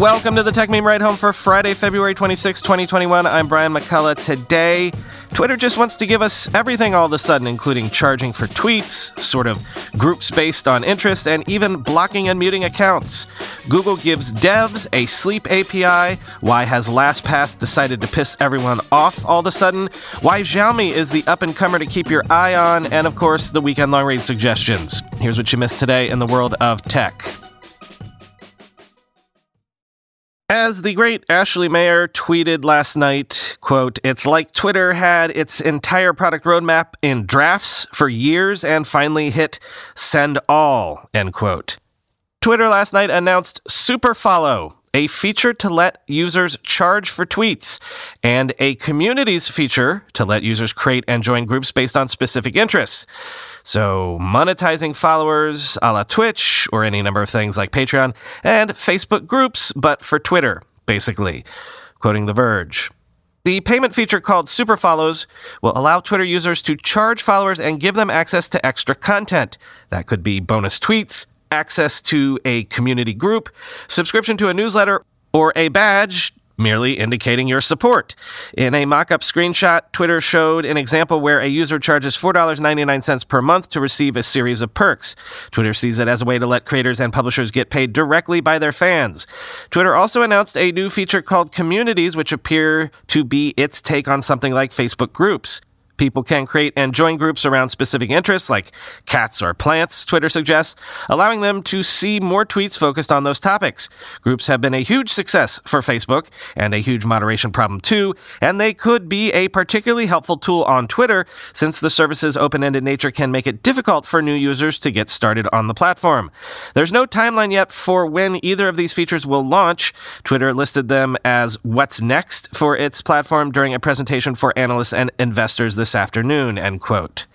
Welcome to the Tech Meme Ride Home for Friday, February 26, 2021. I'm Brian McCullough. Today, Twitter just wants to give us everything all of a sudden, including charging for tweets, sort of groups based on interest, and even blocking and muting accounts. Google gives devs a sleep API. Why has LastPass decided to piss everyone off all of a sudden? Why Xiaomi is the up-and-comer to keep your eye on, and of course, the weekend long-range suggestions. Here's what you missed today in the world of tech. As the great Ashley Mayer tweeted last night, quote, "It's like Twitter had its entire product roadmap in drafts for years and finally hit send all," end quote. Twitter last night announced Superfollow, a feature to let users charge for tweets, and a communities feature to let users create and join groups based on specific interests. So monetizing followers a la Twitch or any number of things like Patreon and Facebook groups, but for Twitter, basically, quoting The Verge. The payment feature called Superfollows will allow Twitter users to charge followers and give them access to extra content. That could be bonus tweets, access to a community group, subscription to a newsletter, or a badge merely indicating your support. In a mock-up screenshot, Twitter showed an example where a user charges $4.99 per month to receive a series of perks. Twitter sees it as a way to let creators and publishers get paid directly by their fans. Twitter also announced a new feature called Communities, which appear to be its take on something like Facebook groups. People can create and join groups around specific interests like cats or plants, Twitter suggests, allowing them to see more tweets focused on those topics. Groups have been a huge success for Facebook and a huge moderation problem too, and they could be a particularly helpful tool on Twitter since the service's open-ended nature can make it difficult for new users to get started on the platform. There's no timeline yet for when either of these features will launch. Twitter listed them as what's next for its platform during a presentation for analysts and investors this afternoon, end quote.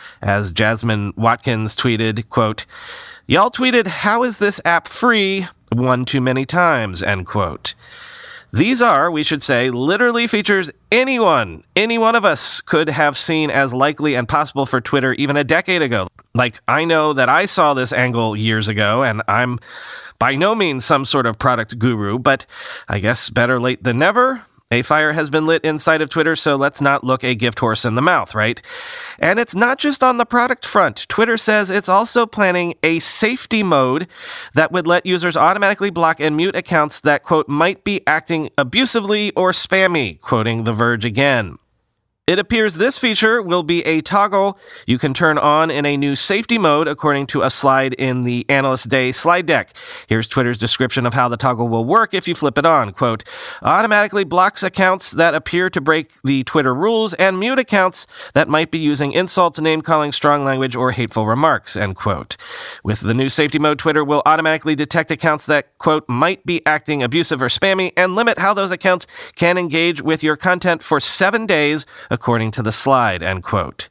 As Jasmine Watkins tweeted, quote, "Y'all tweeted, 'How is this app free?' one too many times," end quote. These are, we should say, literally features any one of us could have seen as likely and possible for Twitter even a decade ago. Like, I know that I saw this angle years ago, and I'm by no means some sort of product guru, but I guess better late than never. A fire has been lit inside of Twitter, so let's not look a gift horse in the mouth, right? And it's not just on the product front. Twitter says it's also planning a safety mode that would let users automatically block and mute accounts that, quote, might be acting abusively or spammy, quoting The Verge again. It appears this feature will be a toggle you can turn on in a new safety mode, according to a slide in the Analyst Day slide deck. Here's Twitter's description of how the toggle will work if you flip it on. Quote, "Automatically blocks accounts that appear to break the Twitter rules and mute accounts that might be using insults, name-calling, strong language, or hateful remarks," end quote. With the new safety mode, Twitter will automatically detect accounts that, quote, might be acting abusive or spammy and limit how those accounts can engage with your content for 7 days, according to the slide, end quote.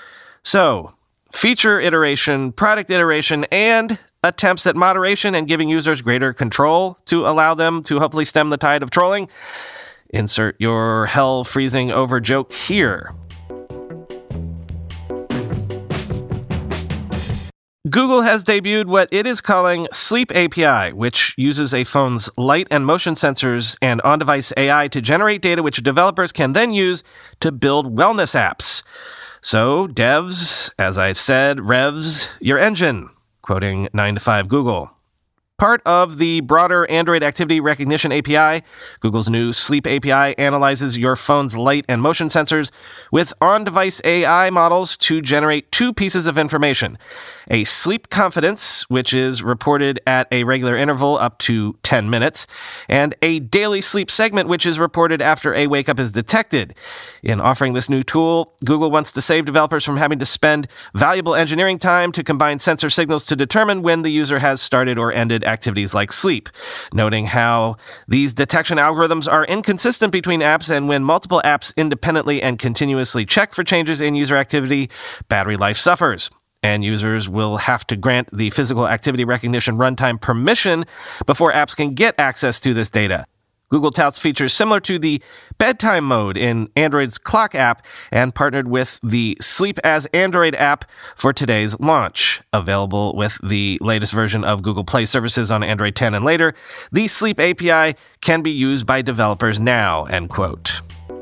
So, feature iteration, product iteration, and attempts at moderation and giving users greater control to allow them to hopefully stem the tide of trolling. Insert your hell freezing over joke here. Google has debuted what it is calling Sleep API, which uses a phone's light and motion sensors and on-device AI to generate data which developers can then use to build wellness apps. So, devs, as I've said, revs your engine, quoting 9 to 5 Google. Part of the broader Android Activity Recognition API, Google's new Sleep API analyzes your phone's light and motion sensors with on-device AI models to generate two pieces of information. A sleep confidence, which is reported at a regular interval up to 10 minutes, and a daily sleep segment, which is reported after a wake-up is detected. In offering this new tool, Google wants to save developers from having to spend valuable engineering time to combine sensor signals to determine when the user has started or ended activities like sleep, noting how these detection algorithms are inconsistent between apps, and when multiple apps independently and continuously check for changes in user activity, battery life suffers. And users will have to grant the physical activity recognition runtime permission before apps can get access to this data. Google touts features similar to the bedtime mode in Android's Clock app and partnered with the Sleep as Android app for today's launch. Available with the latest version of Google Play services on Android 10 and later, the Sleep API can be used by developers now, end quote.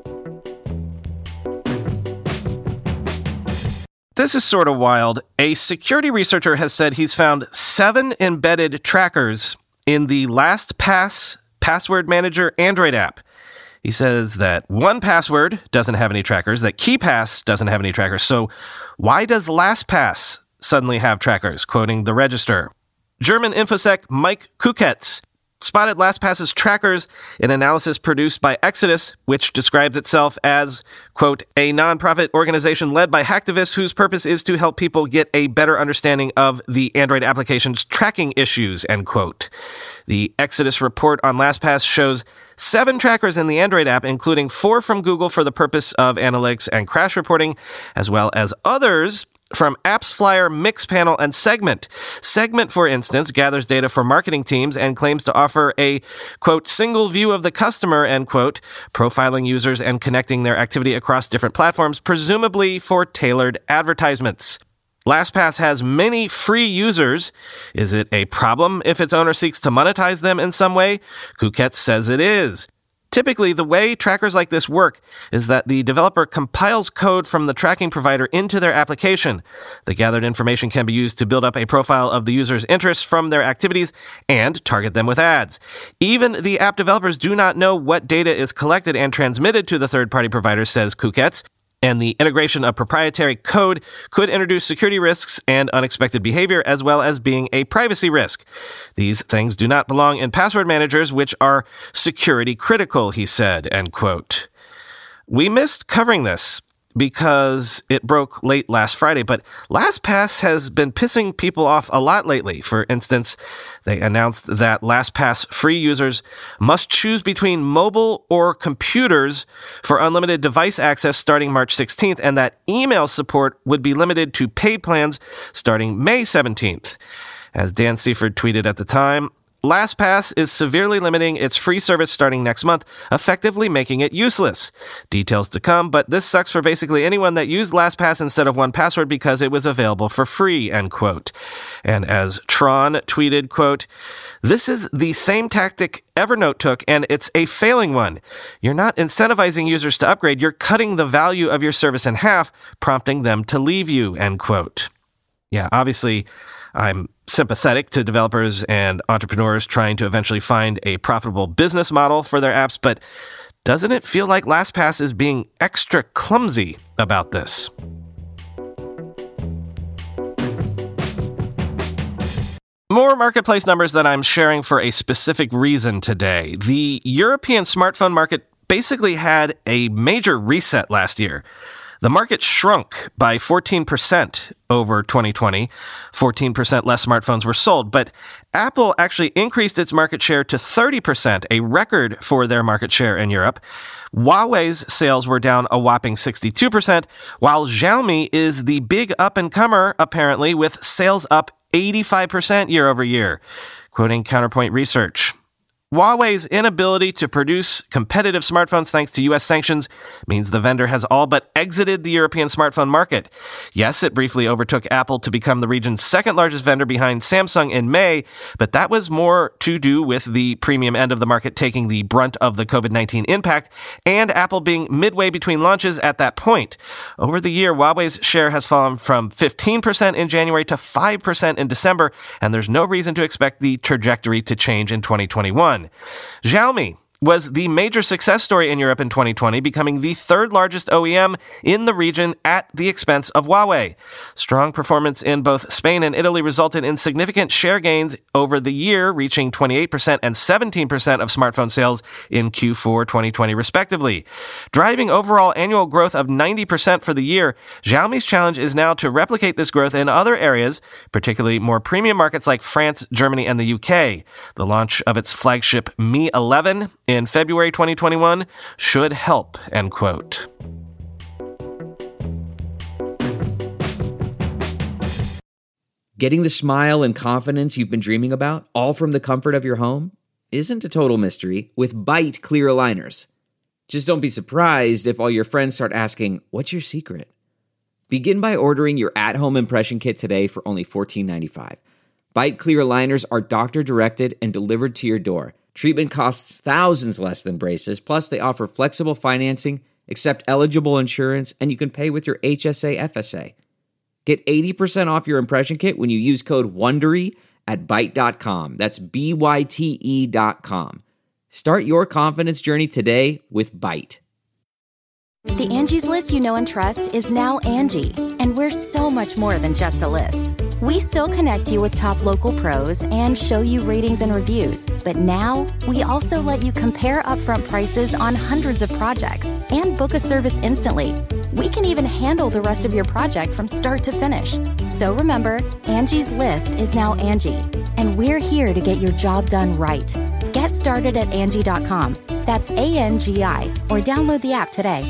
This is sort of wild. A security researcher has said he's found 7 embedded trackers in the LastPass password manager Android app. He says that 1Password doesn't have any trackers, that KeePass doesn't have any trackers. So why does LastPass suddenly have trackers? Quoting the Register. German InfoSec Mike Kuketz spotted LastPass's trackers in analysis produced by Exodus, which describes itself as, quote, a nonprofit organization led by hacktivists whose purpose is to help people get a better understanding of the Android application's tracking issues, end quote. The Exodus report on LastPass shows 7 trackers in the Android app, including 4 from Google for the purpose of analytics and crash reporting, as well as others from AppsFlyer, Mixpanel, and Segment. Segment, for instance, gathers data for marketing teams and claims to offer a, quote, single view of the customer, end quote, profiling users and connecting their activity across different platforms, presumably for tailored advertisements. LastPass has many free users. Is it a problem if its owner seeks to monetize them in some way? Kuketz says it is. Typically, the way trackers like this work is that the developer compiles code from the tracking provider into their application. The gathered information can be used to build up a profile of the user's interests from their activities and target them with ads. Even the app developers do not know what data is collected and transmitted to the third-party provider, says Kuketz. And the integration of proprietary code could introduce security risks and unexpected behavior, as well as being a privacy risk. These things do not belong in password managers, which are security critical, he said, end quote. We missed covering this because it broke late last Friday, but LastPass has been pissing people off a lot lately. For instance, they announced that LastPass free users must choose between mobile or computers for unlimited device access starting March 16th, and that email support would be limited to paid plans starting May 17th. As Dan Seifert tweeted at the time, LastPass is severely limiting its free service starting next month, effectively making it useless. Details to come, but this sucks for basically anyone that used LastPass instead of 1Password because it was available for free, end quote. And as Tron tweeted, quote, this is the same tactic Evernote took, and it's a failing one. You're not incentivizing users to upgrade, you're cutting the value of your service in half, prompting them to leave you, end quote. Yeah, obviously, I'm sympathetic to developers and entrepreneurs trying to eventually find a profitable business model for their apps, but doesn't it feel like LastPass is being extra clumsy about this? More marketplace numbers that I'm sharing for a specific reason today. The European smartphone market basically had a major reset last year. The market shrunk by 14% over 2020. 14% less smartphones were sold, but Apple actually increased its market share to 30%, a record for their market share in Europe. Huawei's sales were down a whopping 62%, while Xiaomi is the big up-and-comer, apparently, with sales up 85% year over year. Quoting Counterpoint Research, Huawei's inability to produce competitive smartphones thanks to U.S. sanctions means the vendor has all but exited the European smartphone market. Yes, it briefly overtook Apple to become the region's second largest vendor behind Samsung in May, but that was more to do with the premium end of the market taking the brunt of the COVID-19 impact and Apple being midway between launches at that point. Over the year, Huawei's share has fallen from 15% in January to 5% in December, and there's no reason to expect the trajectory to change in 2021. Xiaomi was the major success story in Europe in 2020, becoming the third largest OEM in the region at the expense of Huawei. Strong performance in both Spain and Italy resulted in significant share gains over the year, reaching 28% and 17% of smartphone sales in Q4 2020, respectively. Driving overall annual growth of 90% for the year, Xiaomi's challenge is now to replicate this growth in other areas, particularly more premium markets like France, Germany, and the UK. The launch of its flagship Mi 11 in February 2021 should help, end quote. Getting the smile and confidence you've been dreaming about, all from the comfort of your home? isn't a total mystery with Byte clear aligners. Just don't be surprised if all your friends start asking, "What's your secret?" Begin by ordering your at-home impression kit today for only $14.95. Byte clear aligners are doctor-directed and delivered to your door. Treatment costs thousands less than braces, plus they offer flexible financing, accept eligible insurance, and you can pay with your HSA FSA. Get 80% off your impression kit when you use code WONDERY at Byte.com. That's BYTE.com. Start your confidence journey today with Byte. The Angie's List you know and trust is now Angie, and we're so much more than just a list. We still connect you with top local pros and show you ratings and reviews, but now we also let you compare upfront prices on hundreds of projects and book a service instantly. We can even handle the rest of your project from start to finish. So remember, Angie's List is now Angie, and we're here to get your job done right. Get started at Angie.com. That's ANGI, or download the app today.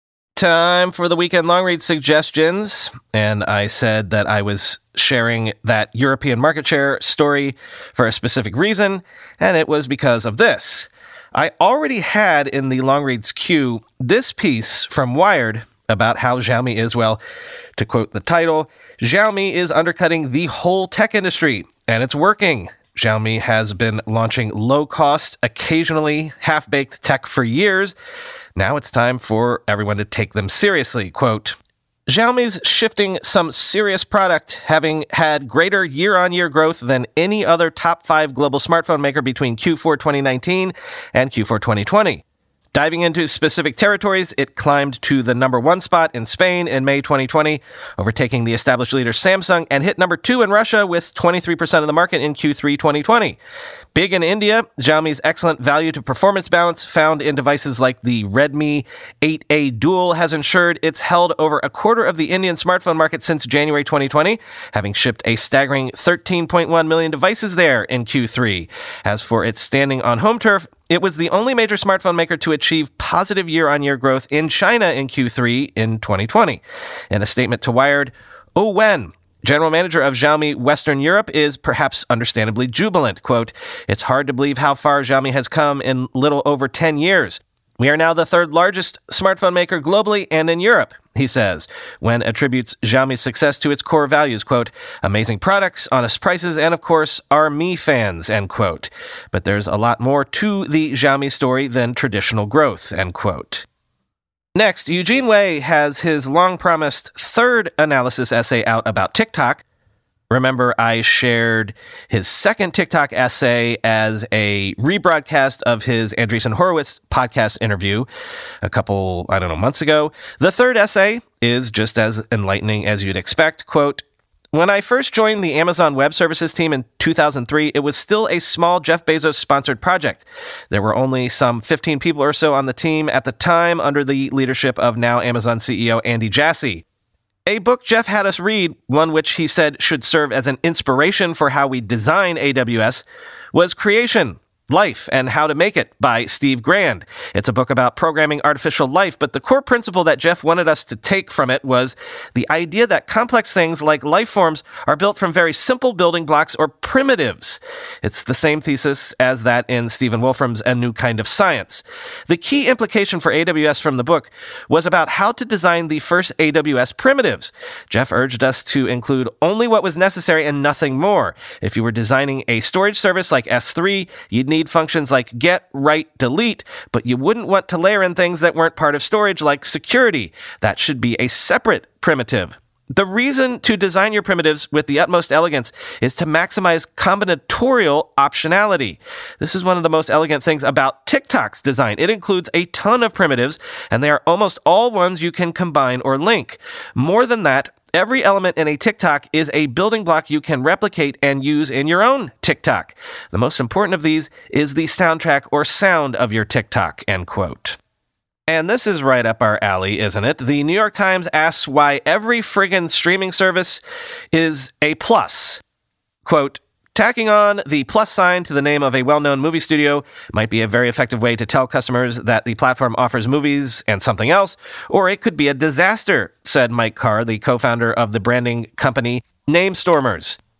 Time for the weekend long read suggestions. And I said that I was sharing that European market share story for a specific reason, and it was because of this. I already had in the long reads queue this piece from Wired about how Xiaomi is, well, to quote the title, Xiaomi is undercutting the whole tech industry, and it's working. Xiaomi has been launching low-cost, occasionally half-baked tech for years. Now it's time for everyone to take them seriously. Quote, Xiaomi's shifting some serious product, having had greater year-on-year growth than any other top 5 global smartphone maker between Q4 2019 and Q4 2020. Diving into specific territories, it climbed to the number 1 spot in Spain in May 2020, overtaking the established leader Samsung, and hit number 2 in Russia with 23% of the market in Q3 2020. Big in India, Xiaomi's excellent value-to-performance balance found in devices like the Redmi 8A Dual has ensured it's held over a quarter of the Indian smartphone market since January 2020, having shipped a staggering 13.1 million devices there in Q3. As for its standing on home turf, it was the only major smartphone maker to achieve positive year-on-year growth in China in Q3 in 2020. In a statement to Wired, Oh Wen, general manager of Xiaomi Western Europe, is perhaps understandably jubilant. Quote, it's hard to believe how far Xiaomi has come in little over 10 years. We are now the 3rd largest smartphone maker globally and in Europe, he says, when attributes Xiaomi's success to its core values, quote, amazing products, honest prices, and of course, our Mi fans, end quote. But there's a lot more to the Xiaomi story than traditional growth, end quote. Next, Eugene Wei has his long-promised 3rd analysis essay out about TikTok. Remember, I shared his 2nd TikTok essay as a rebroadcast of his Andreessen Horowitz podcast interview a couple, months ago. The 3rd essay is just as enlightening as you'd expect. Quote, when I first joined the Amazon Web Services team in 2003, it was still a small Jeff Bezos-sponsored project. There were only some 15 people or so on the team at the time under the leadership of now Amazon CEO Andy Jassy. A book Jeff had us read, one which he said should serve as an inspiration for how we design AWS, was Creation, Life, and How to Make It by Steve Grand. It's a book about programming artificial life, but the core principle that Jeff wanted us to take from it was the idea that complex things like life forms are built from very simple building blocks or primitives. It's the same thesis as that in Stephen Wolfram's A New Kind of Science. The key implication for AWS from the book was about how to design the first AWS primitives. Jeff urged us to include only what was necessary and nothing more. If you were designing a storage service like S3, you'd need functions like get, write, delete, but you wouldn't want to layer in things that weren't part of storage like security. That should be a separate primitive. The reason to design your primitives with the utmost elegance is to maximize combinatorial optionality. This is one of the most elegant things about TikTok's design. It includes a ton of primitives, and they are almost all ones you can combine or link. More than that, every element in a TikTok is a building block you can replicate and use in your own TikTok. The most important of these is the soundtrack or sound of your TikTok, end quote. And this is right up our alley, isn't it? The New York Times asks why every friggin' streaming service is a plus. Quote, tacking on the plus sign to the name of a well-known movie studio might be a very effective way to tell customers that the platform offers movies and something else, or it could be a disaster, said Mike Carr, the co-founder of the branding company Namestormers.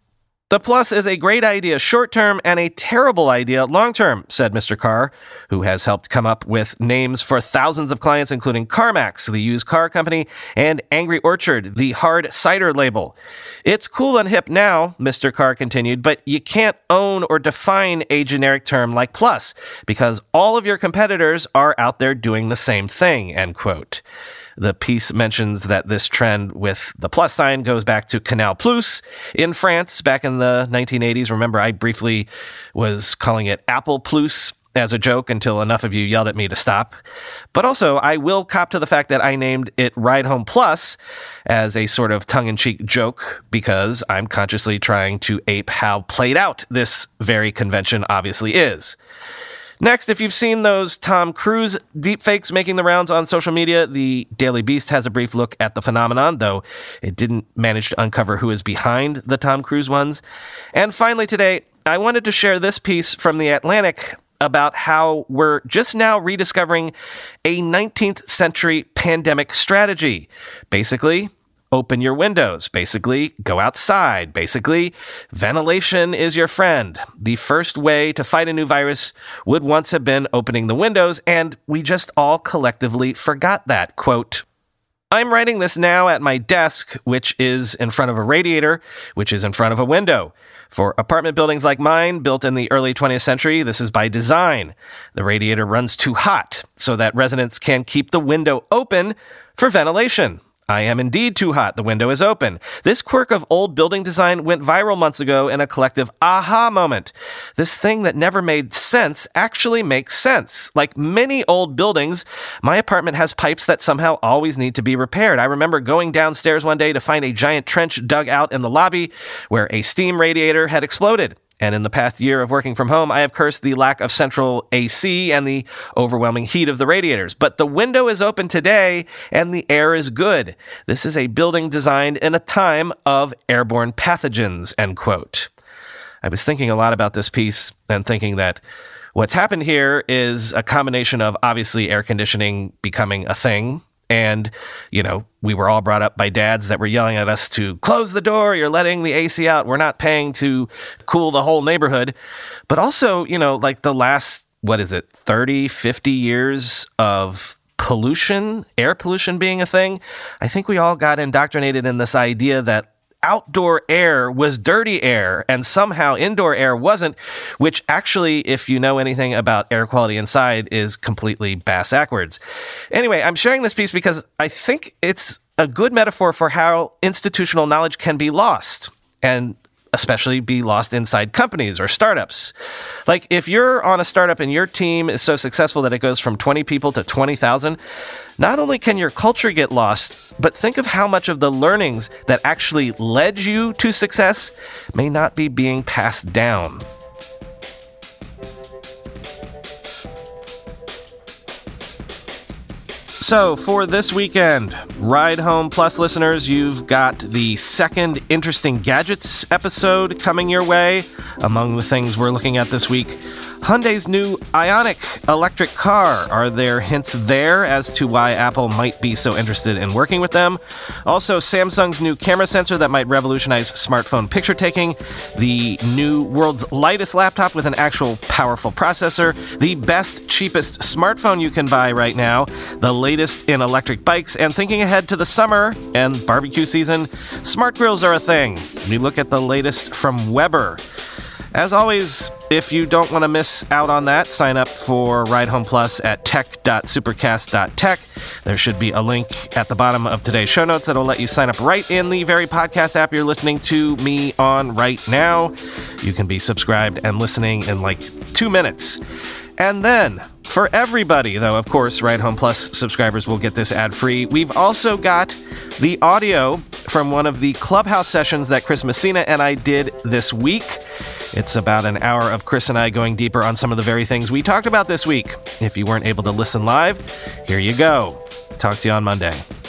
The Plus is a great idea short-term and a terrible idea long-term, said Mr. Carr, who has helped come up with names for thousands of clients, including CarMax, the used car company, and Angry Orchard, the hard cider label. It's cool and hip now, Mr. Carr continued, but you can't own or define a generic term like Plus, because all of your competitors are out there doing the same thing, end quote. The piece mentions that this trend with the plus sign goes back to Canal Plus in France back in the 1980s. Remember, I briefly was calling it Apple Plus as a joke until enough of you yelled at me to stop. But also, I will cop to the fact that I named it Ride Home Plus as a sort of tongue-in-cheek joke because I'm consciously trying to ape how played out this very convention obviously is. Next, if you've seen those Tom Cruise deepfakes making the rounds on social media, the Daily Beast has a brief look at the phenomenon, though it didn't manage to uncover who is behind the Tom Cruise ones. And finally today, I wanted to share this piece from The Atlantic about how we're just now rediscovering a 19th century pandemic strategy. Basically, open your windows. Basically, go outside. Basically, ventilation is your friend. The first way to fight a new virus would once have been opening the windows, and we just all collectively forgot that. Quote, I'm writing this now at my desk, which is in front of a radiator, which is in front of a window. For apartment buildings like mine, built in the early 20th century, this is by design. The radiator runs too hot so that residents can keep the window open for ventilation. I am indeed too hot. The window is open. This quirk of old building design went viral months ago in a collective aha moment. This thing that never made sense actually makes sense. Like many old buildings, my apartment has pipes that somehow always need to be repaired. I remember going downstairs one day to find a giant trench dug out in the lobby where a steam radiator had exploded. And in the past year of working from home, I have cursed the lack of central AC and the overwhelming heat of the radiators. But the window is open today, and the air is good. This is a building designed in a time of airborne pathogens, end quote. I was thinking a lot about this piece and thinking that what's happened here is a combination of obviously air conditioning becoming a thing. And, you know, we were all brought up by dads that were yelling at us to close the door. You're letting the AC out. We're not paying to cool the whole neighborhood. But also, you know, like the last, 30, 50 years of pollution, air pollution being a thing. I think we all got indoctrinated in this idea that outdoor air was dirty air and somehow indoor air wasn't, which actually, if you know anything about air quality inside, is completely bass-ackwards. Anyway, I'm sharing this piece because I think it's a good metaphor for how institutional knowledge can be lost, and especially be lost inside companies or startups. Like if you're on a startup and your team is so successful that it goes from 20 people to 20,000, not only can your culture get lost, but think of how much of the learnings that actually led you to success may not be being passed down. So, for this weekend, Ride Home Plus listeners, you've got the second Interesting Gadgets episode coming your way. Among the things we're looking at this week, Hyundai's new Ioniq electric car. Are there hints there as to why Apple might be so interested in working with them? Also, Samsung's new camera sensor that might revolutionize smartphone picture taking. The new world's lightest laptop with an actual powerful processor. The best, cheapest smartphone you can buy right now. The latest in electric bikes. And thinking ahead to the summer and barbecue season, smart grills are a thing. We look at the latest from Weber. As always, if you don't want to miss out on that, sign up for Ride Home Plus at tech.supercast.tech. There should be a link at the bottom of today's show notes that'll let you sign up right in the very podcast app you're listening to me on right now. You can be subscribed and listening in like 2 minutes. And then, for everybody, though, of course, Ride Home Plus subscribers will get this ad-free. We've also got the audio from one of the Clubhouse sessions that Chris Messina and I did this week. It's about an hour of Chris and I going deeper on some of the very things we talked about this week. If you weren't able to listen live, here you go. Talk to you on Monday.